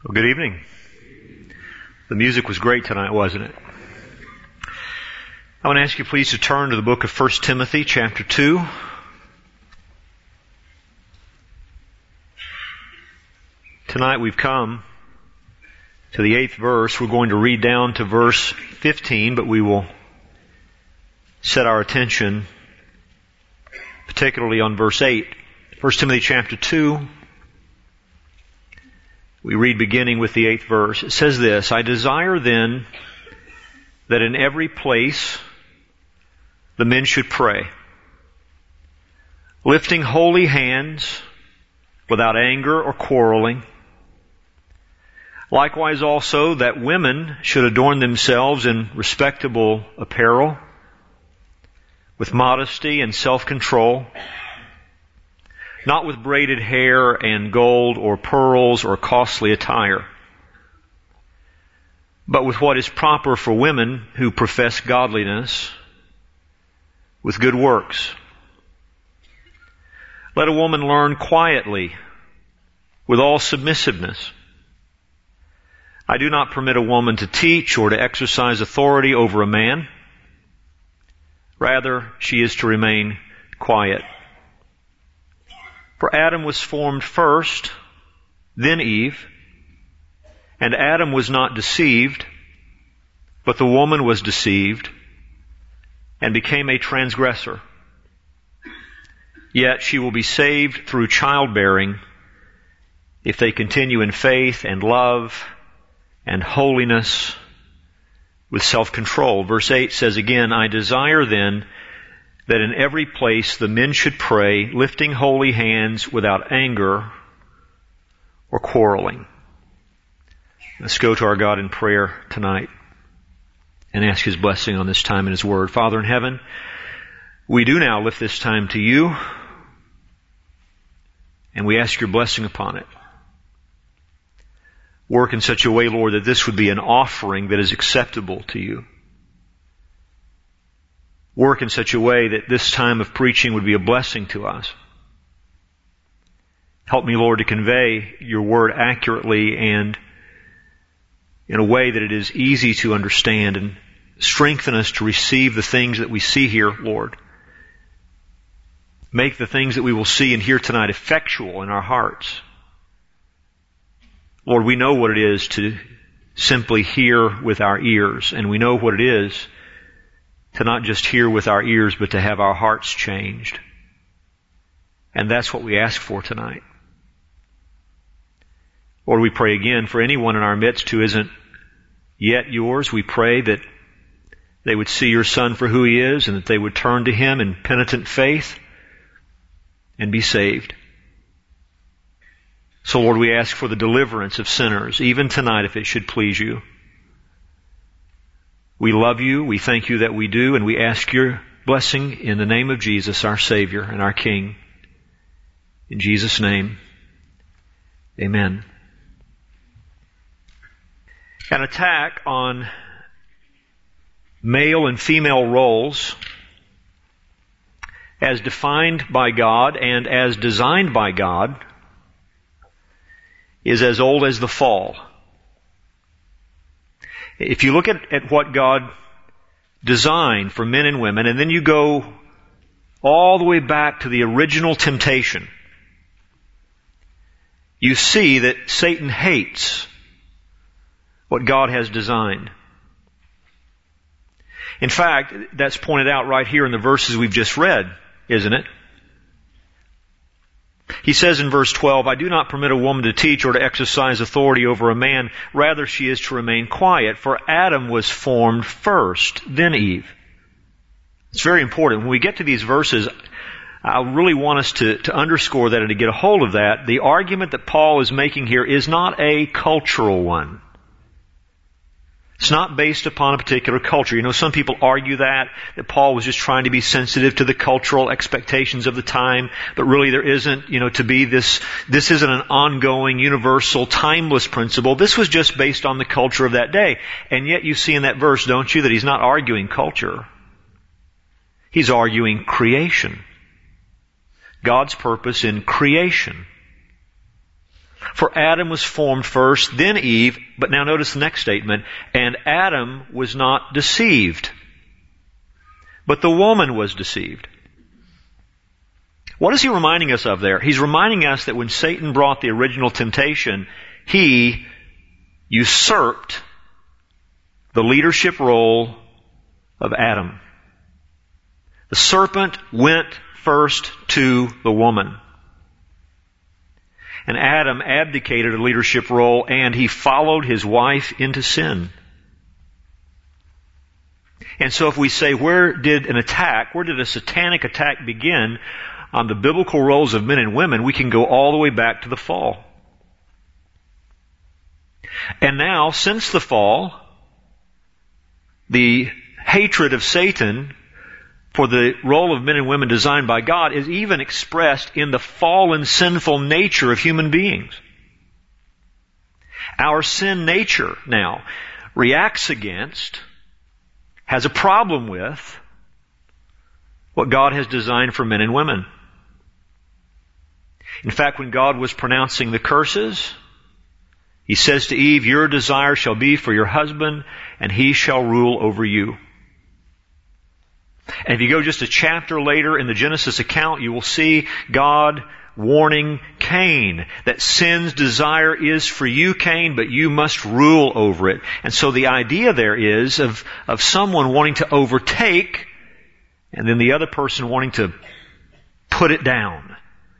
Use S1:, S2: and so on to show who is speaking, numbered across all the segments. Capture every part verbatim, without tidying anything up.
S1: Well, good evening. The music was great tonight, wasn't it? I want to ask you please to turn to the book of First Timothy chapter two. Tonight we've come to the eighth verse. We're going to read down to verse fifteen, but we will set our attention particularly on verse eight. First Timothy chapter two. We read beginning with the eighth verse. It says this, I desire then that in every place the men should pray, lifting holy hands without anger or quarreling. Likewise also that women should adorn themselves in respectable apparel, with modesty and self-control, not with braided hair and gold or pearls or costly attire, but with what is proper for women who profess godliness, with good works. Let a woman learn quietly, with all submissiveness. I do not permit a woman to teach or to exercise authority over a man. Rather, she is to remain quiet. For Adam was formed first, then Eve, and Adam was not deceived, but the woman was deceived and became a transgressor. Yet she will be saved through childbearing if they continue in faith and love and holiness with self-control. Verse eight says again, I desire then that in every place the men should pray, lifting holy hands without anger or quarreling. Let's go to our God in prayer tonight and ask His blessing on this time in His Word. Father in heaven, we do now lift this time to You, and we ask Your blessing upon it. Work in such a way, Lord, that this would be an offering that is acceptable to You. Work in such a way that this time of preaching would be a blessing to us. Help me, Lord, to convey Your Word accurately and in a way that it is easy to understand, and strengthen us to receive the things that we see here, Lord. Make the things that we will see and hear tonight effectual in our hearts. Lord, we know what it is to simply hear with our ears, and we know what it is to not just hear with our ears, but to have our hearts changed. And that's what we ask for tonight. Lord, we pray again for anyone in our midst who isn't yet Yours. We pray that they would see Your Son for who He is, and that they would turn to Him in penitent faith and be saved. So Lord, we ask for the deliverance of sinners, even tonight, if it should please You. We love You, we thank You that we do, and we ask Your blessing in the name of Jesus, our Savior and our King. In Jesus' name, amen. An attack on male and female roles as defined by God and as designed by God is as old as the fall. If you look at, at what God designed for men and women, and then you go all the way back to the original temptation, you see that Satan hates what God has designed. In fact, that's pointed out right here in the verses we've just read, isn't it? He says in verse twelve, I do not permit a woman to teach or to exercise authority over a man. Rather, she is to remain quiet. For Adam was formed first, then Eve. It's very important. When we get to these verses, I really want us to, to underscore that and to get a hold of that. The argument that Paul is making here is not a cultural one. It's not based upon a particular culture. You know, some people argue that, that Paul was just trying to be sensitive to the cultural expectations of the time, but really there isn't, you know, to be this, this isn't an ongoing, universal, timeless principle. This was just based on the culture of that day. And yet you see in that verse, don't you, that he's not arguing culture. He's arguing creation. God's purpose in creation. For Adam was formed first, then Eve, but now notice the next statement, and Adam was not deceived, but the woman was deceived. What is he reminding us of there? He's reminding us that when Satan brought the original temptation, he usurped the leadership role of Adam. The serpent went first to the woman. And Adam abdicated a leadership role and he followed his wife into sin. And so if we say, where did an attack, where did a satanic attack begin on the biblical roles of men and women, we can go all the way back to the fall. And now, since the fall, the hatred of Satan for the role of men and women designed by God is even expressed in the fallen, sinful nature of human beings. Our sin nature now reacts against, has a problem with, what God has designed for men and women. In fact, when God was pronouncing the curses, He says to Eve, your desire shall be for your husband, and he shall rule over you. And if you go just a chapter later in the Genesis account, you will see God warning Cain that sin's desire is for you, Cain, but you must rule over it. And so the idea there is of, of someone wanting to overtake and then the other person wanting to put it down.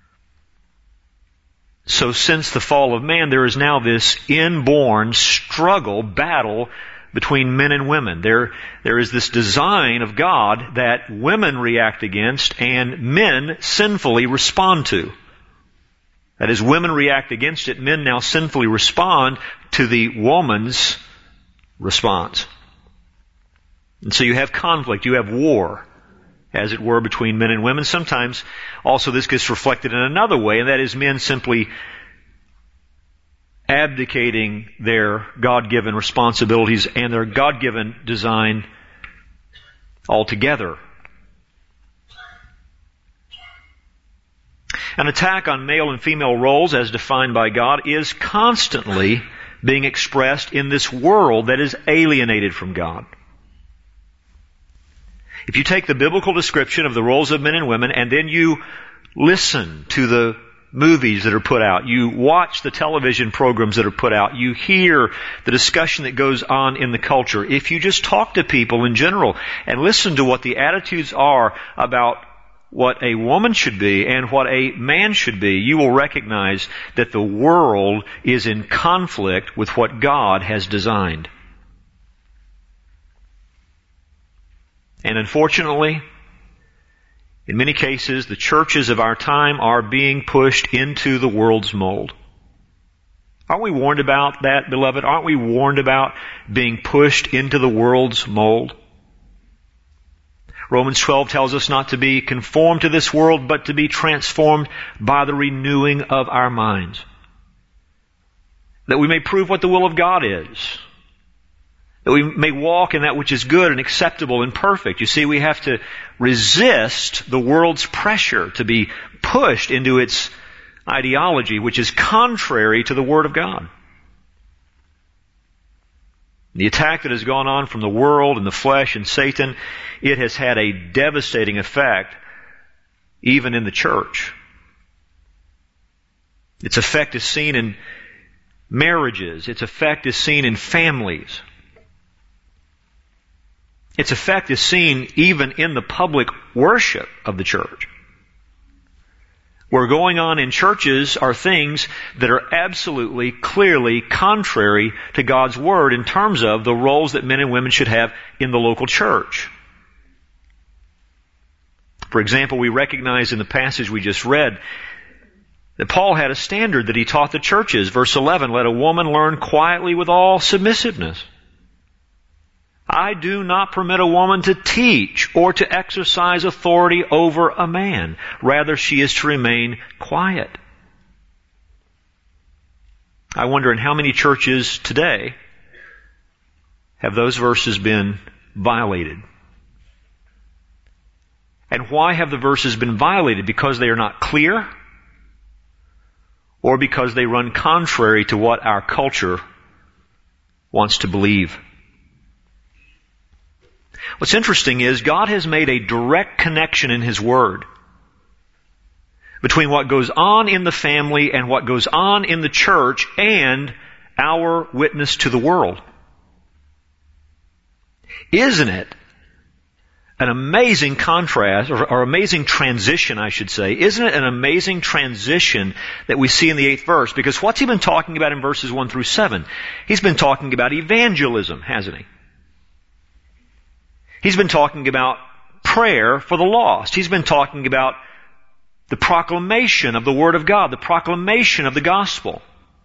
S1: So since the fall of man, there is now this inborn struggle, battle between men and women. There, there is this design of God that women react against and men sinfully respond to. That is, women react against it, men now sinfully respond to the woman's response. And so you have conflict, you have war, as it were, between men and women. Sometimes also this gets reflected in another way, and that is men simply abdicating their God-given responsibilities and their God-given design altogether. An attack on male and female roles as defined by God is constantly being expressed in this world that is alienated from God. If you take the biblical description of the roles of men and women and then you listen to the movies that are put out, you watch the television programs that are put out, you hear the discussion that goes on in the culture, if you just talk to people in general and listen to what the attitudes are about what a woman should be and what a man should be, you will recognize that the world is in conflict with what God has designed. And unfortunately, in many cases, the churches of our time are being pushed into the world's mold. Aren't we warned about that, beloved? Aren't we warned about being pushed into the world's mold? Romans twelve tells us not to be conformed to this world, but to be transformed by the renewing of our minds. That we may prove what the will of God is. That we may walk in that which is good and acceptable and perfect. You see, we have to resist the world's pressure to be pushed into its ideology, which is contrary to the Word of God. The attack that has gone on from the world and the flesh and Satan, it has had a devastating effect even in the church. Its effect is seen in marriages. Its effect is seen in families. Its effect is seen even in the public worship of the church. What's going on in churches are things that are absolutely, clearly contrary to God's Word in terms of the roles that men and women should have in the local church. For example, we recognize in the passage we just read that Paul had a standard that he taught the churches. Verse eleven, let a woman learn quietly with all submissiveness. I do not permit a woman to teach or to exercise authority over a man. Rather, she is to remain quiet. I wonder in how many churches today have those verses been violated? And why have the verses been violated? Because they are not clear? or because they run contrary to what our culture wants to believe. What's interesting is God has made a direct connection in His Word between what goes on in the family and what goes on in the church and our witness to the world. Isn't it an amazing contrast, or, or amazing transition, I should say? Isn't it an amazing transition that we see in the eighth verse? Because what's He been talking about in verses one through seven? He's been talking about evangelism, hasn't He? He's been talking about prayer for the lost. He's been talking about the proclamation of the Word of God, the proclamation of the gospel.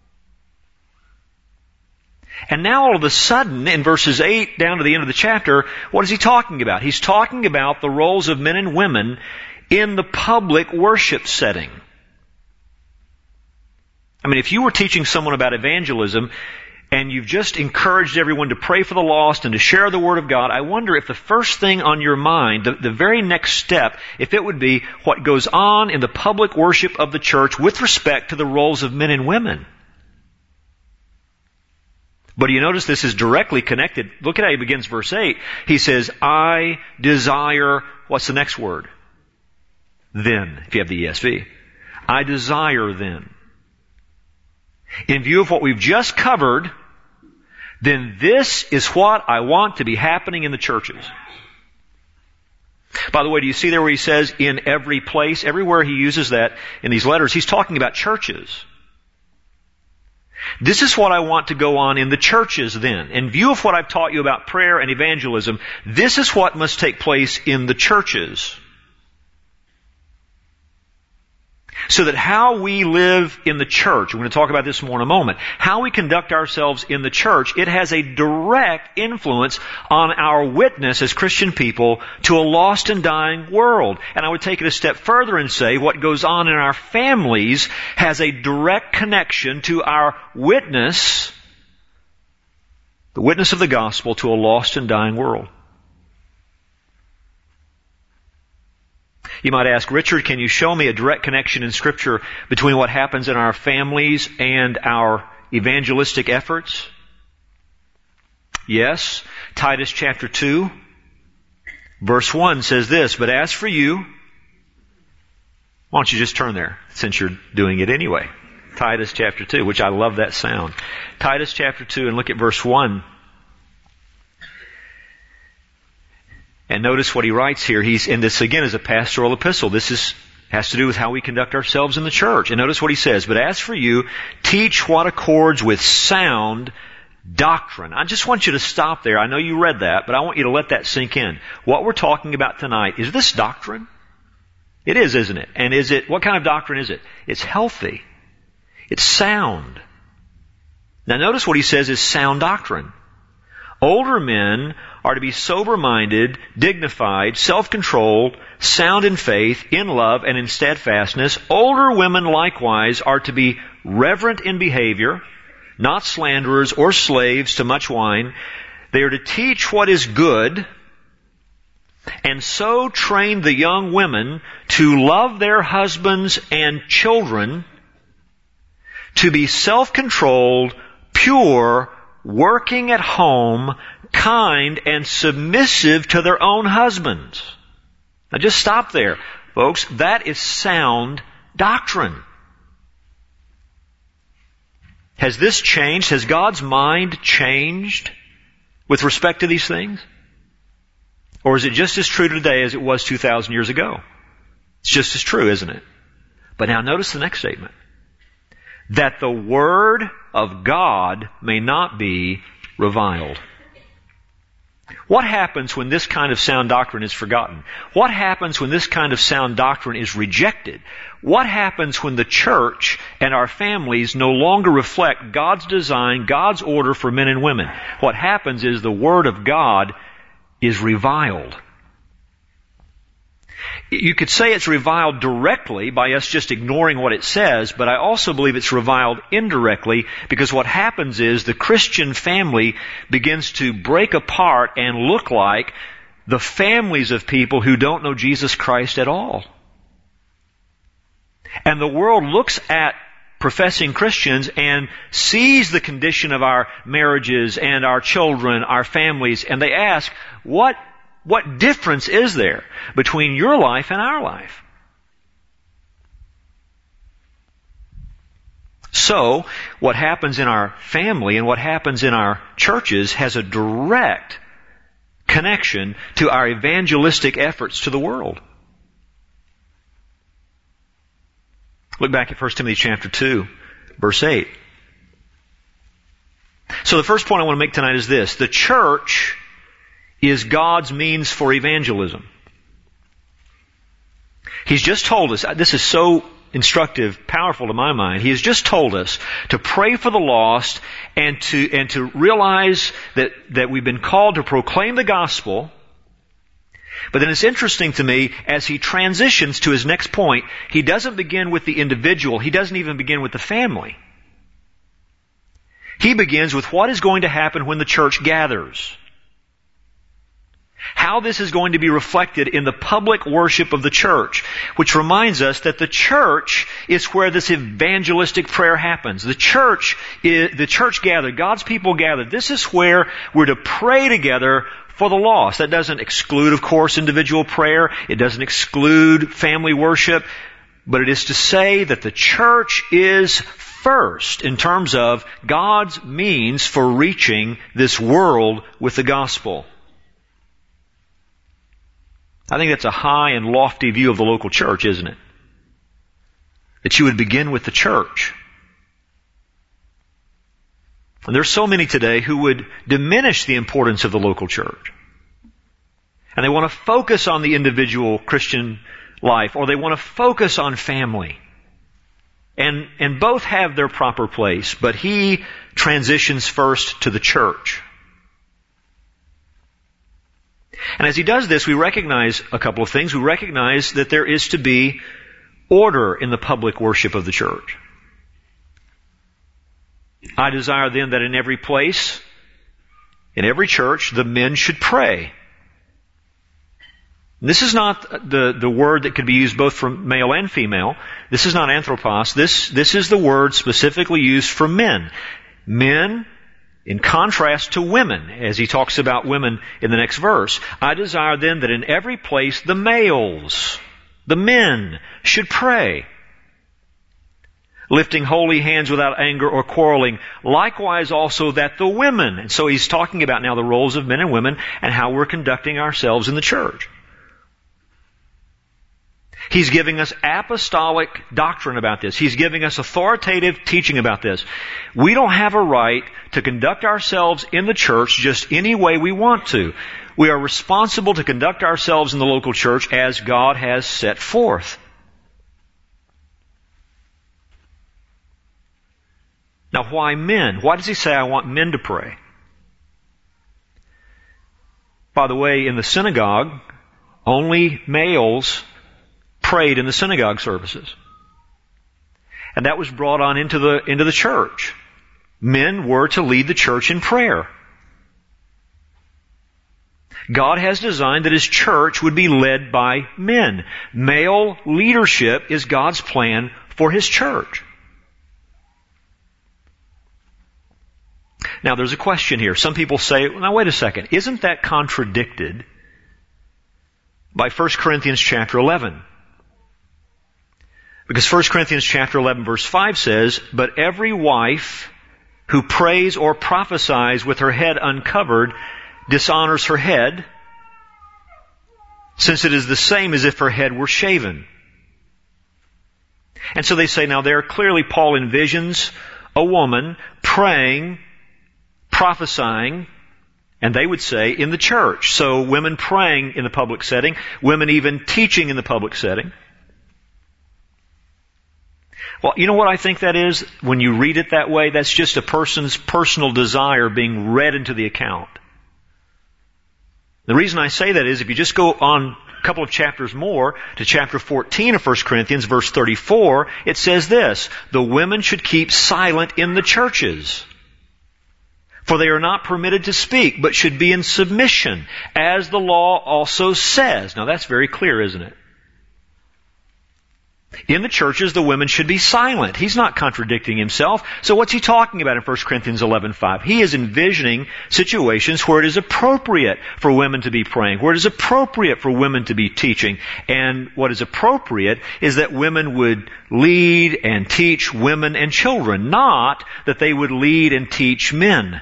S1: And now all of a sudden, in verses eight down to the end of the chapter, what is he talking about? He's talking about the roles of men and women in the public worship setting. I mean, if you were teaching someone about evangelism, and you've just encouraged everyone to pray for the lost and to share the Word of God, I wonder if the first thing on your mind, the, the very next step, if it would be what goes on in the public worship of the church with respect to the roles of men and women. But you notice this is directly connected. Look at how he begins verse eight. He says, I desire, what's the next word? Then, if you have the E S V. I desire then. In view of what we've just covered, then this is what I want to be happening in the churches. By the way, do you see there where he says, in every place? Everywhere he uses that in these letters, he's talking about churches. This is what I want to go on in the churches then. In view of what I've taught you about prayer and evangelism, this is what must take place in the churches. So that how we live in the church, we're going to talk about this more in a moment, how we conduct ourselves in the church, it has a direct influence on our witness as Christian people to a lost and dying world. And I would take it a step further and say what goes on in our families has a direct connection to our witness, the witness of the gospel to a lost and dying world. You might ask, Richard, can you show me a direct connection in Scripture between what happens in our families and our evangelistic efforts? Yes. Titus chapter two, verse one says this, but as for you, why don't you just turn there, since you're doing it anyway. Titus chapter two, which I love that sound. Titus chapter two, and look at verse one. And notice what he writes here. He's, and this again is a pastoral epistle. This is, has to do with how we conduct ourselves in the church. And notice what he says. But as for you, teach what accords with sound doctrine. I just want you to stop there. I know you read that, but I want you to let that sink in. What we're talking about tonight, is this doctrine? It is, isn't it? And is it, what kind of doctrine is it? It's healthy. It's sound. Now notice what he says is sound doctrine. Older men are to be sober-minded, dignified, self-controlled, sound in faith, in love, and in steadfastness. Older women likewise are to be reverent in behavior, not slanderers or slaves to much wine. They are to teach what is good, and so train the young women to love their husbands and children, to be self-controlled, pure, working at home, kind, and submissive to their own husbands. Now just stop there, folks. That is sound doctrine. Has this changed? Has God's mind changed with respect to these things? Or is it just as true today as it was two thousand years ago? It's just as true, isn't it? But now notice the next statement. That the Word of God may not be reviled. What happens when this kind of sound doctrine is forgotten? What happens when this kind of sound doctrine is rejected? What happens when the church and our families no longer reflect God's design, God's order for men and women? What happens is the Word of God is reviled. You could say it's reviled directly by us just ignoring what it says, but I also believe it's reviled indirectly because what happens is the Christian family begins to break apart and look like the families of people who don't know Jesus Christ at all. And the world looks at professing Christians and sees the condition of our marriages and our children, our families, and they ask, what, what difference is there between your life and our life? So, what happens in our family and what happens in our churches has a direct connection to our evangelistic efforts to the world. Look back at First Timothy chapter two, verse eight. So the first point I want to make tonight is this. The church is God's means for evangelism. He's just told us, this is so instructive, powerful to my mind. He has just told us to pray for the lost and to, and to realize that, that we've been called to proclaim the gospel. But then it's interesting to me, as he transitions to his next point, he doesn't begin with the individual. He doesn't even begin with the family. He begins with what is going to happen when the church gathers. How this is going to be reflected in the public worship of the church, which reminds us that the church is where this evangelistic prayer happens. The church is, the church gathered, God's people gathered. This is where we're to pray together for the lost. That doesn't exclude, of course, individual prayer. It doesn't exclude family worship. But it is to say that the church is first in terms of God's means for reaching this world with the gospel. I think that's a high and lofty view of the local church, isn't it? That you would begin with the church. And there's so many today who would diminish the importance of the local church. And they want to focus on the individual Christian life, or they want to focus on family. And, and both have their proper place, but he transitions first to the church. And as he does this, we recognize a couple of things. We recognize that there is to be order in the public worship of the church. I desire then that in every place, in every church, the men should pray. This is not the, the word that could be used both for male and female. This is not anthropos. This, this is the word specifically used for men. Men, in contrast to women, as he talks about women in the next verse. I desire then that in every place the males, the men, should pray, lifting holy hands without anger or quarreling. Likewise also that the women. And so he's talking about now the roles of men and women and how we're conducting ourselves in the church. He's giving us apostolic doctrine about this. He's giving us authoritative teaching about this. We don't have a right to conduct ourselves in the church just any way we want to. We are responsible to conduct ourselves in the local church as God has set forth. Now, why men? Why does he say, I want men to pray? By the way, in the synagogue, only males prayed in the synagogue services. And that was brought on into the, into the church. Men were to lead the church in prayer. God has designed that His church would be led by men. Male leadership is God's plan for His church. Now there's a question here. Some people say, now wait a second, isn't that contradicted by First Corinthians chapter eleven? Because First Corinthians chapter eleven verse five says, but every wife who prays or prophesies with her head uncovered dishonors her head, since it is the same as if her head were shaven. And so they say, now there clearly Paul envisions a woman praying, prophesying, and they would say in the church. So women praying in the public setting, women even teaching in the public setting. Well, you know what I think that is? When you read it that way, that's just a person's personal desire being read into the account. The reason I say that is if you just go on a couple of chapters more to chapter fourteen of First Corinthians, verse thirty-four, it says this, the women should keep silent in the churches, for they are not permitted to speak, but should be in submission, as the law also says. Now that's very clear, isn't it? In the churches, the women should be silent. He's not contradicting himself. So what's he talking about in First Corinthians eleven five? He is envisioning situations where it is appropriate for women to be praying, where it is appropriate for women to be teaching. And what is appropriate is that women would lead and teach women and children, not that they would lead and teach men.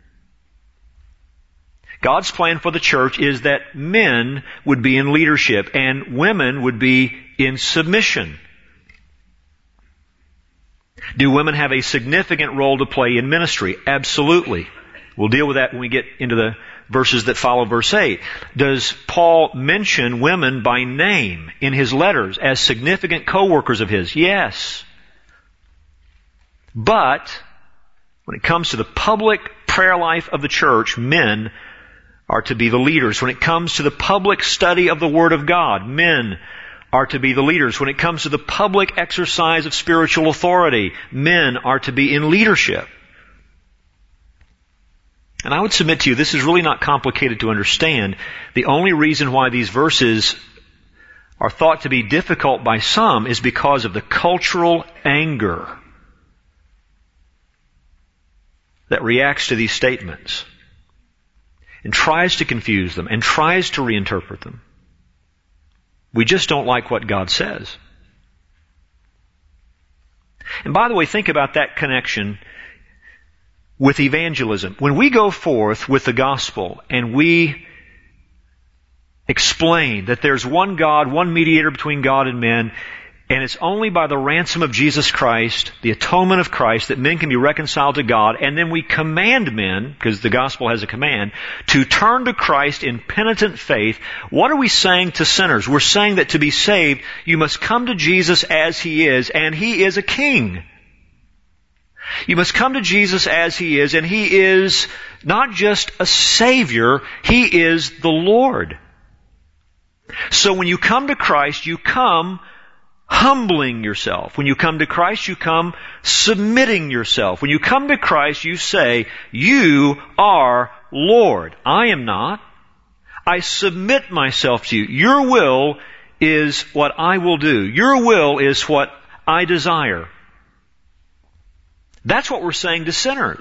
S1: God's plan for the church is that men would be in leadership and women would be in submission. Do women have a significant role to play in ministry? Absolutely. We'll deal with that when we get into the verses that follow verse eight. Does Paul mention women by name in his letters as significant co-workers of his? Yes. But when it comes to the public prayer life of the church, men are to be the leaders. When it comes to the public study of the Word of God, men are to be the leaders. When it comes to the public exercise of spiritual authority, men are to be in leadership. And I would submit to you, this is really not complicated to understand. The only reason why these verses are thought to be difficult by some is because of the cultural anger that reacts to these statements and tries to confuse them and tries to reinterpret them. We just don't like what God says. And by the way, think about that connection with evangelism. When we go forth with the gospel and we explain that there's one God, one mediator between God and men, and it's only by the ransom of Jesus Christ, the atonement of Christ, that men can be reconciled to God. And then we command men, because the gospel has a command, to turn to Christ in penitent faith. What are we saying to sinners? We're saying that to be saved, you must come to Jesus as He is, and He is a King. You must come to Jesus as He is, and He is not just a Savior, He is the Lord. So when you come to Christ, you come humbling yourself. When you come to Christ, you come submitting yourself. When you come to Christ, you say, you are Lord. I am not. I submit myself to you. Your will is what I will do. Your will is what I desire. That's what we're saying to sinners.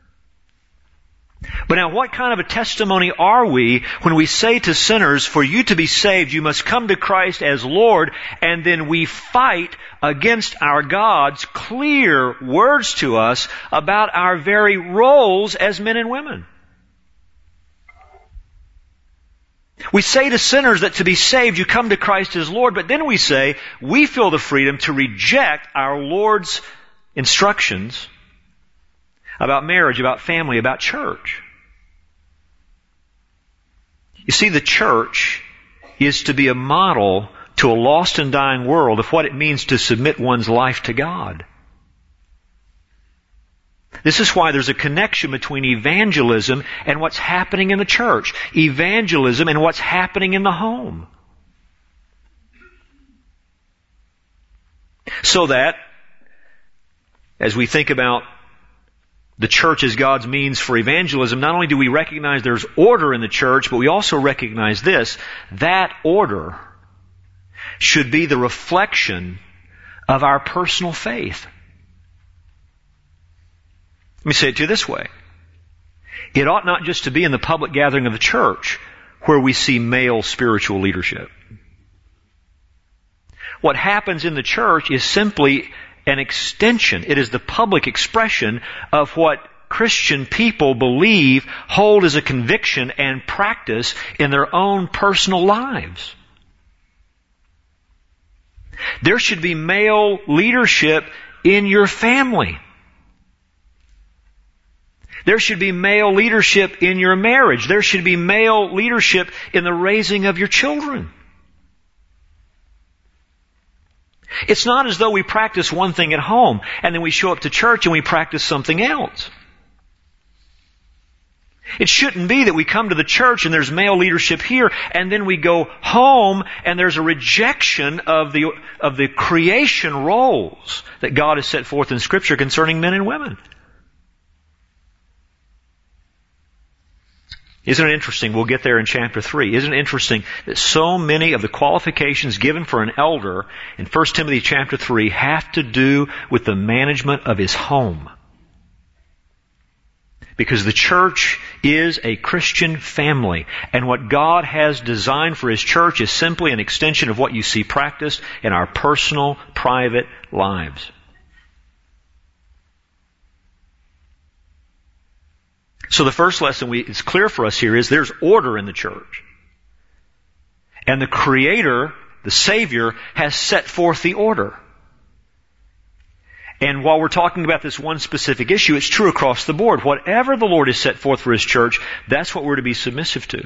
S1: But now, what kind of a testimony are we when we say to sinners, for you to be saved, you must come to Christ as Lord, and then we fight against our God's clear words to us about our very roles as men and women? We say to sinners that to be saved, you come to Christ as Lord, but then we say, we feel the freedom to reject our Lord's instructions about marriage, about family, about church. You see, the church is to be a model to a lost and dying world of what it means to submit one's life to God. This is why there's a connection between evangelism and what's happening in the church. Evangelism and what's happening in the home. So that, as we think about the church as God's means for evangelism, not only do we recognize there's order in the church, but we also recognize this, that order should be the reflection of our personal faith. Let me say it to you this way. It ought not just to be in the public gathering of the church where we see male spiritual leadership. What happens in the church is simply an extension. It is the public expression of what Christian people believe, hold as a conviction, and practice in their own personal lives. There should be male leadership in your family. There should be male leadership in your marriage. There should be male leadership in the raising of your children. It's not as though we practice one thing at home and then we show up to church and we practice something else. It shouldn't be that we come to the church and there's male leadership here and then we go home and there's a rejection of the, of the creation roles that God has set forth in Scripture concerning men and women. Isn't it interesting? We'll get there in chapter three. Isn't it interesting that so many of the qualifications given for an elder in First Timothy chapter three have to do with the management of his home? Because the church is a Christian family, and what God has designed for His church is simply an extension of what you see practiced in our personal, private lives. So the first lesson we, it's clear for us here is there's order in the church. And the Creator, the Savior, has set forth the order. And while we're talking about this one specific issue, it's true across the board. Whatever the Lord has set forth for His church, that's what we're to be submissive to.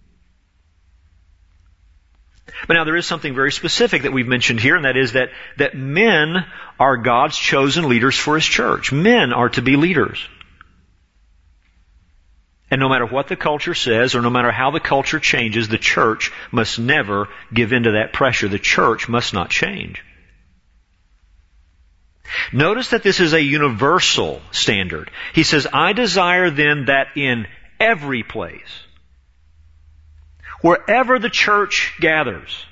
S1: But now there is something very specific that we've mentioned here, and that is that, that men are God's chosen leaders for His church. Men are to be leaders. And no matter what the culture says, or no matter how the culture changes, the church must never give in to that pressure. The church must not change. Notice that this is a universal standard. He says, I desire then that in every place, wherever the church gathers.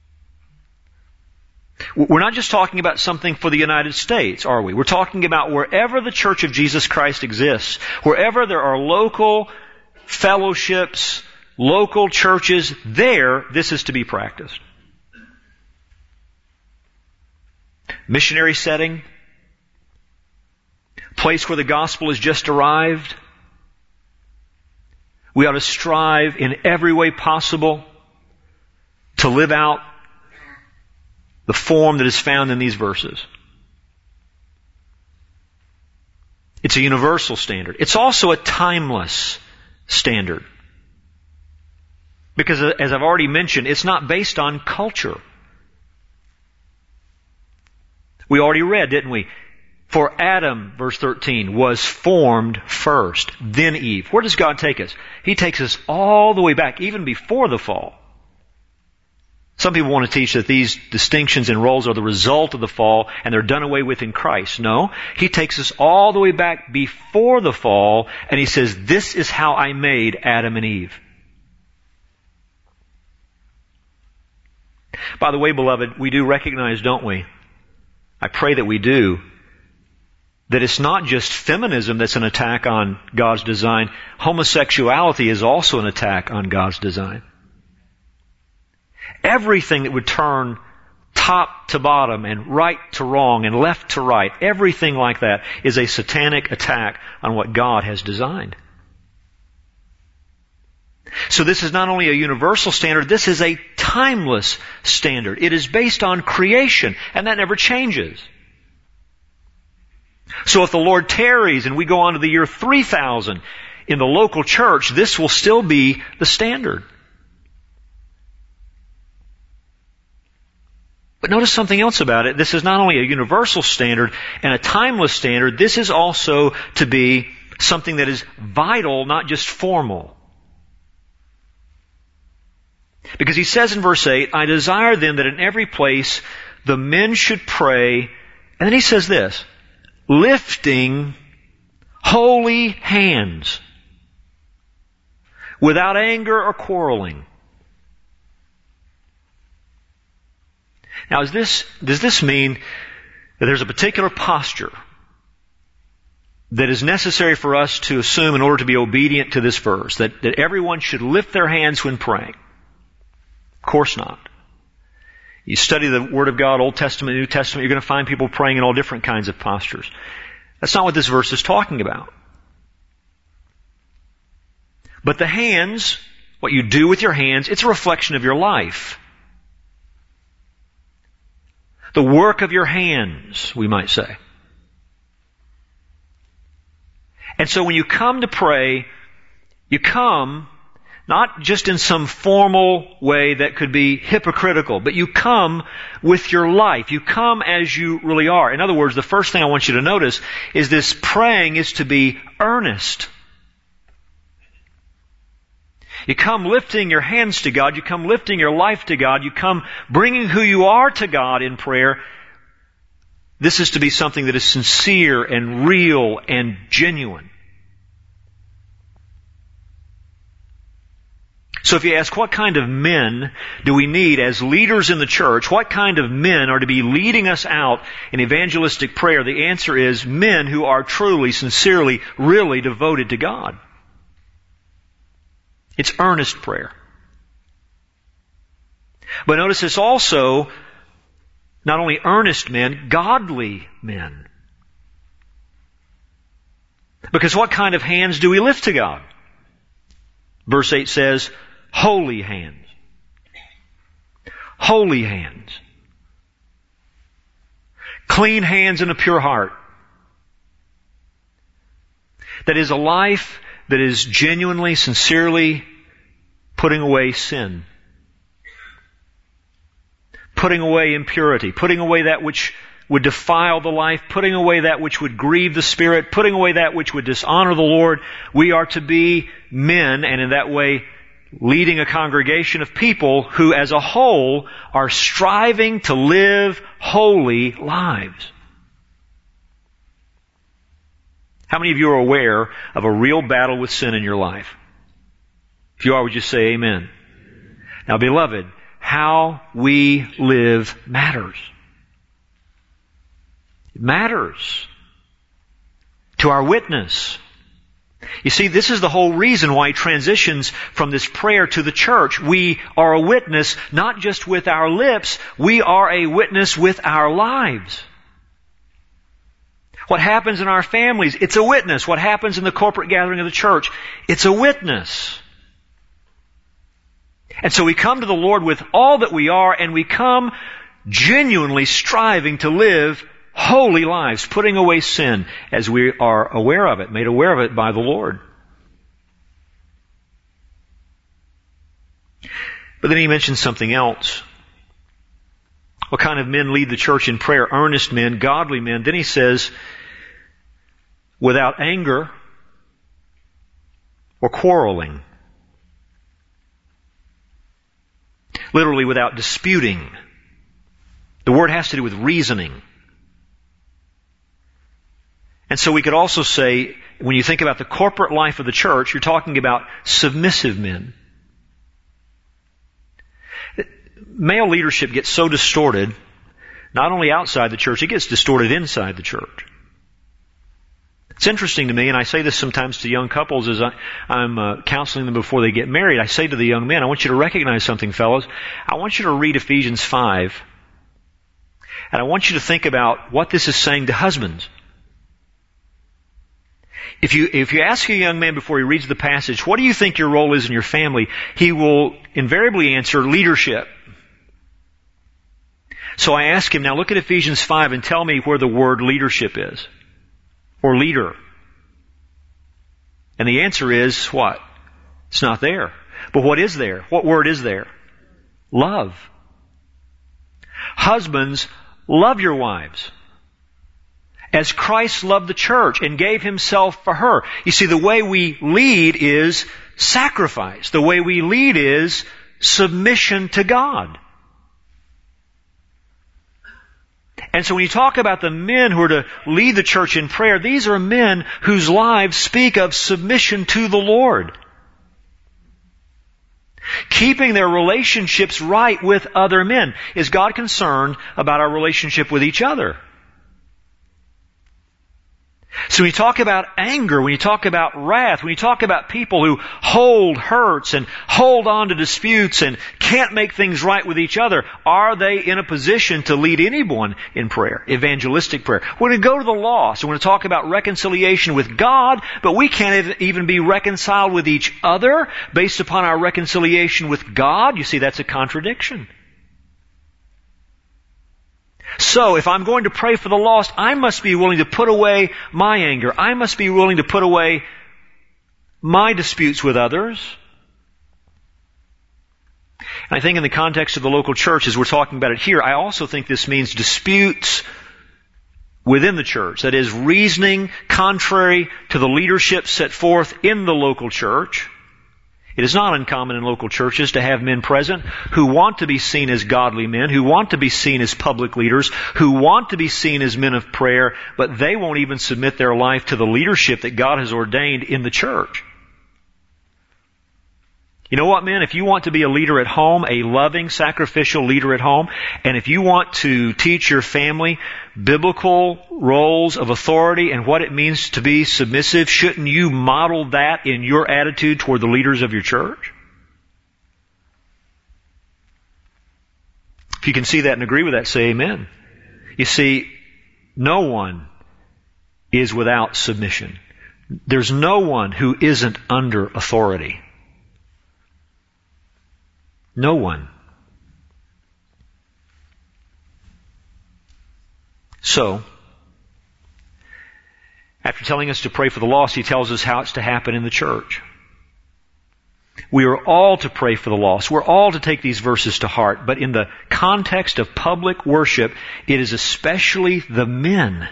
S1: We're not just talking about something for the United States, are we? We're talking about wherever the Church of Jesus Christ exists, wherever there are local fellowships, local churches, there, this is to be practiced. Missionary setting, place where the gospel has just arrived. We ought to strive in every way possible to live out the form that is found in these verses. It's a universal standard. It's also a timeless standard. Because as I've already mentioned, it's not based on culture. We already read, didn't we? For Adam, verse thirteen, was formed first, then Eve. Where does God take us? He takes us all the way back, even before the fall. Some people want to teach that these distinctions and roles are the result of the fall and they're done away with in Christ. No, He takes us all the way back before the fall, and He says, this is how I made Adam and Eve. By the way, beloved, we do recognize, don't we? I pray that we do, that it's not just feminism that's an attack on God's design. Homosexuality is also an attack on God's design. Everything that would turn top to bottom and right to wrong and left to right, everything like that is a satanic attack on what God has designed. So this is not only a universal standard, this is a timeless standard. It is based on creation, and that never changes. So if the Lord tarries and we go on to the year three thousand in the local church, this will still be the standard. But notice something else about it. This is not only a universal standard and a timeless standard, this is also to be something that is vital, not just formal. Because he says in verse eight, I desire then that in every place the men should pray, and then he says this, lifting holy hands, without anger or quarreling. Now, is this, does this mean that there's a particular posture that is necessary for us to assume in order to be obedient to this verse, that, that everyone should lift their hands when praying? Of course not. You study the Word of God, Old Testament, New Testament, you're going to find people praying in all different kinds of postures. That's not what this verse is talking about. But the hands, what you do with your hands, it's a reflection of your life. The work of your hands, we might say. And so when you come to pray, you come not just in some formal way that could be hypocritical, but you come with your life. You come as you really are. In other words, the first thing I want you to notice is this praying is to be earnest. You come lifting your hands to God. You come lifting your life to God. You come bringing who you are to God in prayer. This is to be something that is sincere and real and genuine. So if you ask what kind of men do we need as leaders in the church, what kind of men are to be leading us out in evangelistic prayer, the answer is men who are truly, sincerely, really devoted to God. It's earnest prayer. But notice it's also not only earnest men, godly men. Because what kind of hands do we lift to God? Verse eight says, holy hands. Holy hands. Clean hands and a pure heart. That is a life that is genuinely, sincerely putting away sin. Putting away impurity. Putting away that which would defile the life. Putting away that which would grieve the Spirit. Putting away that which would dishonor the Lord. We are to be men, and in that way leading a congregation of people who as a whole are striving to live holy lives. How many of you are aware of a real battle with sin in your life? If you are, would you say amen? Now, beloved, how we live matters. It matters to our witness. You see, this is the whole reason why it transitions from this prayer to the church. We are a witness not just with our lips, we are a witness with our lives. What happens in our families, it's a witness. What happens in the corporate gathering of the church, it's a witness. And so we come to the Lord with all that we are, and we come genuinely striving to live holy lives, putting away sin as we are aware of it, made aware of it by the Lord. But then he mentions something else. What kind of men lead the church in prayer? Earnest men, godly men. Then he says, without anger or quarreling. Literally, without disputing. The word has to do with reasoning. And so we could also say, when you think about the corporate life of the church, you're talking about submissive men. Male leadership gets so distorted, not only outside the church, it gets distorted inside the church. It's interesting to me, and I say this sometimes to young couples as I, I'm uh, counseling them before they get married. I say to the young men, I want you to recognize something, fellows. I want you to read Ephesians five, and I want you to think about what this is saying to husbands. If you, if you ask a young man before he reads the passage, what do you think your role is in your family? He will invariably answer leadership. So I ask him, now look at Ephesians five and tell me where the word leadership is. Or leader. And the answer is what? It's not there. But what is there? What word is there? Love. Husbands, love your wives as Christ loved the church and gave himself for her. You see, the way we lead is sacrifice. The way we lead is submission to God. And so when you talk about the men who are to lead the church in prayer, these are men whose lives speak of submission to the Lord. Keeping their relationships right with other men. Is God concerned about our relationship with each other? So when you talk about anger, when you talk about wrath, when you talk about people who hold hurts and hold on to disputes and can't make things right with each other, are they in a position to lead anyone in prayer, evangelistic prayer? We're going to go to the lost. We're going to talk about reconciliation with God, but we can't even be reconciled with each other based upon our reconciliation with God. You see, that's a contradiction. So, if I'm going to pray for the lost, I must be willing to put away my anger. I must be willing to put away my disputes with others. And I think in the context of the local church, as we're talking about it here, I also think this means disputes within the church. That is, reasoning contrary to the leadership set forth in the local church. It is not uncommon in local churches to have men present who want to be seen as godly men, who want to be seen as public leaders, who want to be seen as men of prayer, but they won't even submit their life to the leadership that God has ordained in the church. You know what, men? If you want to be a leader at home, a loving, sacrificial leader at home, and if you want to teach your family biblical roles of authority and what it means to be submissive, shouldn't you model that in your attitude toward the leaders of your church? If you can see that and agree with that, say amen. You see, no one is without submission. There's no one who isn't under authority. No one. So, after telling us to pray for the lost, he tells us how it's to happen in the church. We are all to pray for the lost. We're all to take these verses to heart. But in the context of public worship, it is especially the men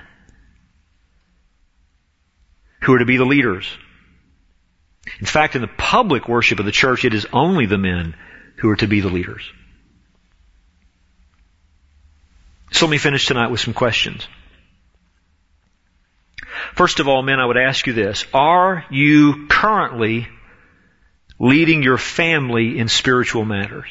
S1: who are to be the leaders. In fact, in the public worship of the church, it is only the men who are to be the leaders. So let me finish tonight with some questions. First of all, men, I would ask you this. Are you currently leading your family in spiritual matters?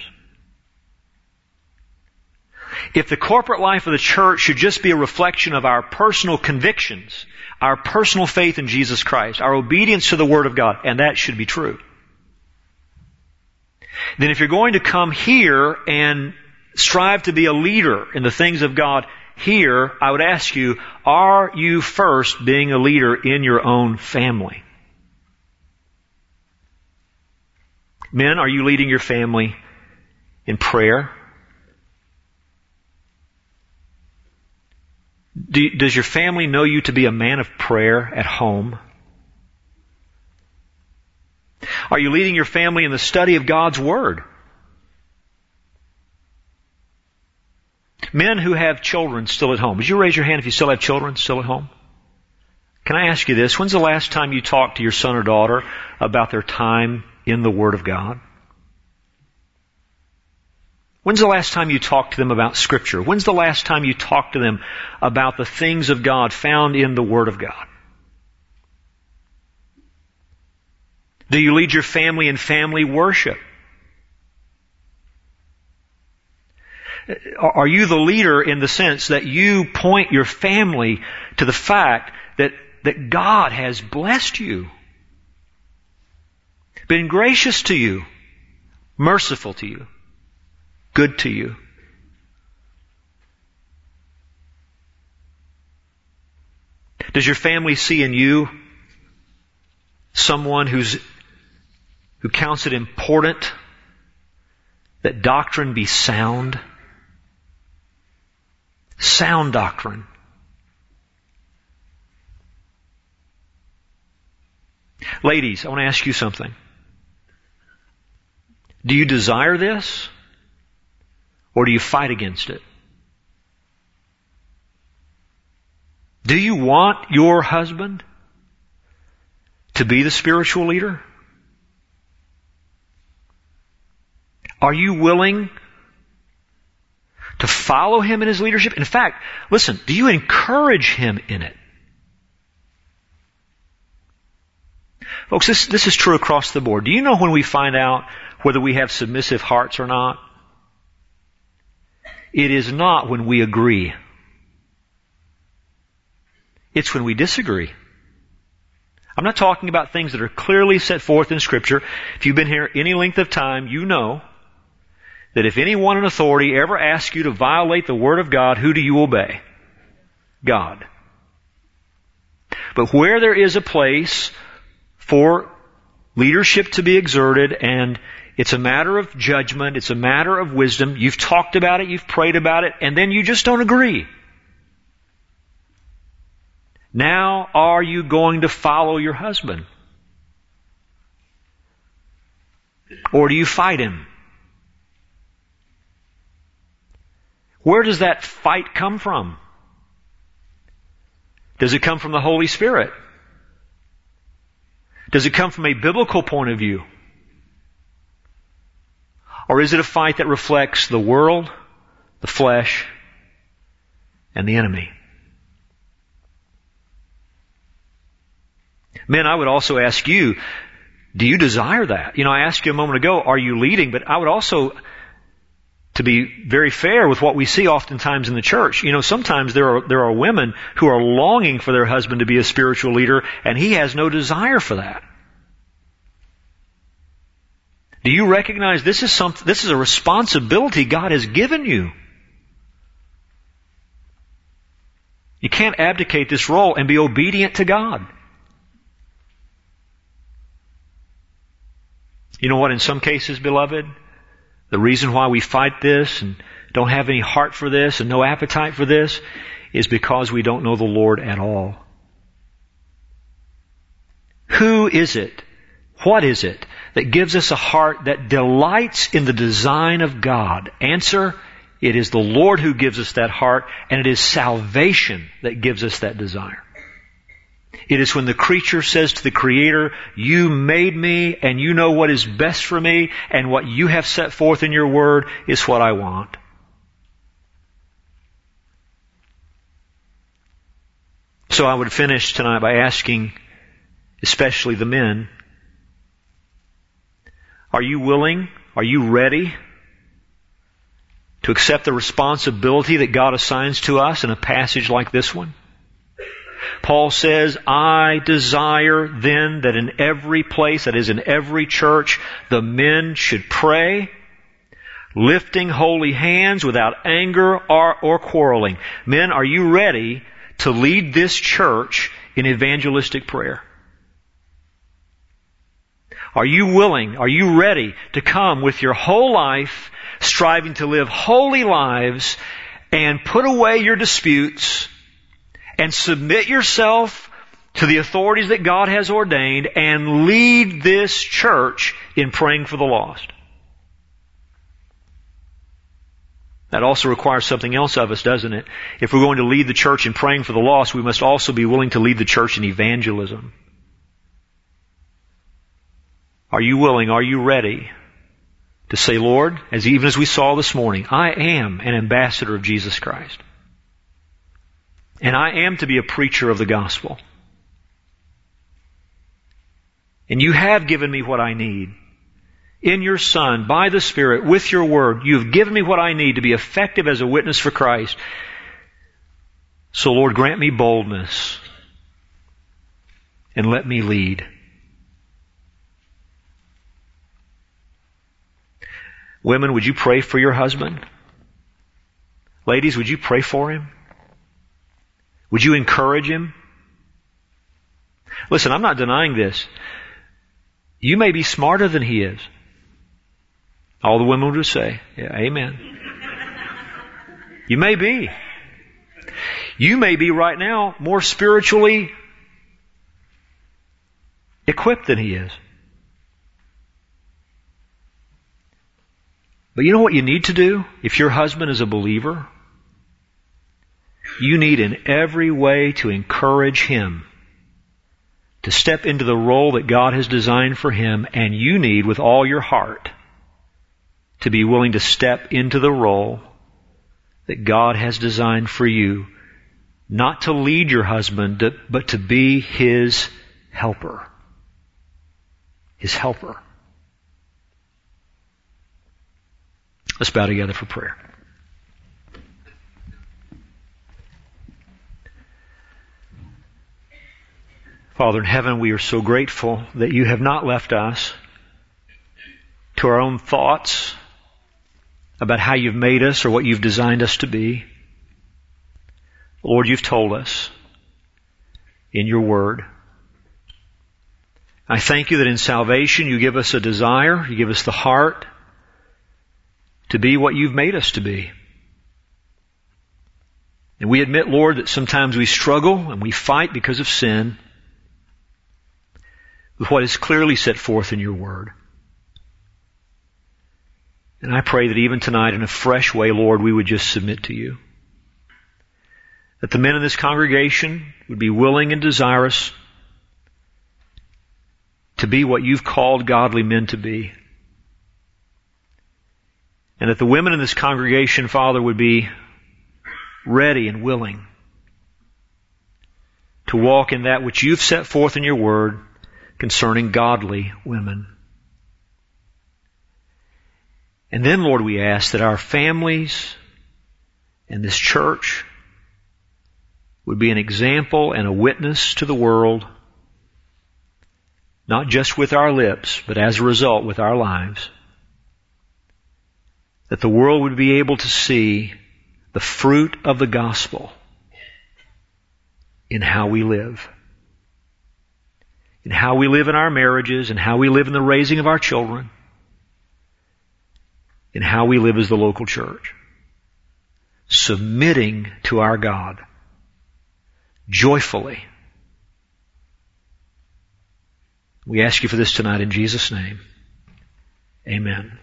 S1: If the corporate life of the church should just be a reflection of our personal convictions, our personal faith in Jesus Christ, our obedience to the Word of God, and that should be true, then if you're going to come here and strive to be a leader in the things of God here, I would ask you, are you first being a leader in your own family? Men, are you leading your family in prayer? Do, does your family know you to be a man of prayer at home? Are you leading your family in the study of God's Word? Men who have children still at home. Would you raise your hand if you still have children still at home? Can I ask you this? When's the last time you talked to your son or daughter about their time in the Word of God? When's the last time you talked to them about Scripture? When's the last time you talked to them about the things of God found in the Word of God? Do you lead your family in family worship? Are you the leader in the sense that you point your family to the fact that, that God has blessed you, been gracious to you, merciful to you, good to you? Does your family see in you someone who's who counts it important that doctrine be sound? Sound doctrine. Ladies, I want to ask you something. Do you desire this? Or do you fight against it? Do you want your husband to be the spiritual leader? Are you willing to follow him in his leadership? In fact, listen, do you encourage him in it? Folks, this, this is true across the board. Do you know when we find out whether we have submissive hearts or not? It is not when we agree. It's when we disagree. I'm not talking about things that are clearly set forth in Scripture. If you've been here any length of time, you know that if anyone in authority ever asks you to violate the Word of God, who do you obey? God. But where there is a place for leadership to be exerted, and it's a matter of judgment, it's a matter of wisdom, you've talked about it, you've prayed about it, and then you just don't agree. Now, are you going to follow your husband? Or do you fight him? Where does that fight come from? Does it come from the Holy Spirit? Does it come from a biblical point of view? Or is it a fight that reflects the world, the flesh, and the enemy? Men, I would also ask you, Do you desire that? You know, I asked you a moment ago, are you leading? But I would also, to be very fair with what we see oftentimes in the church, you know, sometimes there are, there are women who are longing for their husband to be a spiritual leader, and he has no desire for that. Do you recognize this is something, this is a responsibility God has given you? You can't abdicate this role and be obedient to God. You know what, in some cases, beloved, the reason why we fight this and don't have any heart for this and no appetite for this is because we don't know the Lord at all. Who is it? What is it that gives us a heart that delights in the design of God? Answer, it is the Lord who gives us that heart, and it is salvation that gives us that desire. It is when the creature says to the Creator, you made me and you know what is best for me, and what you have set forth in your word is what I want. So I would finish tonight by asking, especially the men, are you willing, are you ready to accept the responsibility that God assigns to us in a passage like this one? Paul says, I desire then that in every place, that is in every church, the men should pray, lifting holy hands without anger or, or quarreling. Men, are you ready to lead this church in evangelistic prayer? Are you willing, are you ready to come with your whole life, striving to live holy lives and put away your disputes and submit yourself to the authorities that God has ordained and lead this church in praying for the lost? That also requires something else of us, doesn't it? If we're going to lead the church in praying for the lost, we must also be willing to lead the church in evangelism. Are you willing, are you ready to say, Lord, as even as we saw this morning, I am an ambassador of Jesus Christ. And I am to be a preacher of the gospel. And you have given me what I need. In your Son, by the Spirit, with your word, you have given me what I need to be effective as a witness for Christ. So Lord, grant me boldness and let me lead. Women, would you pray for your husband? Ladies, would you pray for him? Would you encourage him? Listen, I'm not denying this. You may be smarter than he is. All the women would say, yeah, amen. You may be. You may be right now more spiritually equipped than he is. But you know what you need to do if your husband is a believer? You need in every way to encourage him to step into the role that God has designed for him, and you need with all your heart to be willing to step into the role that God has designed for you, not to lead your husband, but to be his helper. His helper. Let's bow together for prayer. Father in heaven, we are so grateful that you have not left us to our own thoughts about how you've made us or what you've designed us to be. Lord, you've told us in your word. I thank you that in salvation you give us a desire, you give us the heart to be what you've made us to be. And we admit, Lord, that sometimes we struggle and we fight because of sin with what is clearly set forth in your word. And I pray that even tonight in a fresh way, Lord, we would just submit to you. That the men in this congregation would be willing and desirous to be what you've called godly men to be. And that the women in this congregation, Father, would be ready and willing to walk in that which you've set forth in your word, concerning godly women. And then, Lord, we ask that our families and this church would be an example and a witness to the world, not just with our lips, but as a result with our lives. That the world would be able to see the fruit of the gospel in how we live. In how we live in our marriages, in how we live in the raising of our children, in how we live as the local church. Submitting to our God joyfully. We ask you for this tonight in Jesus' name. Amen.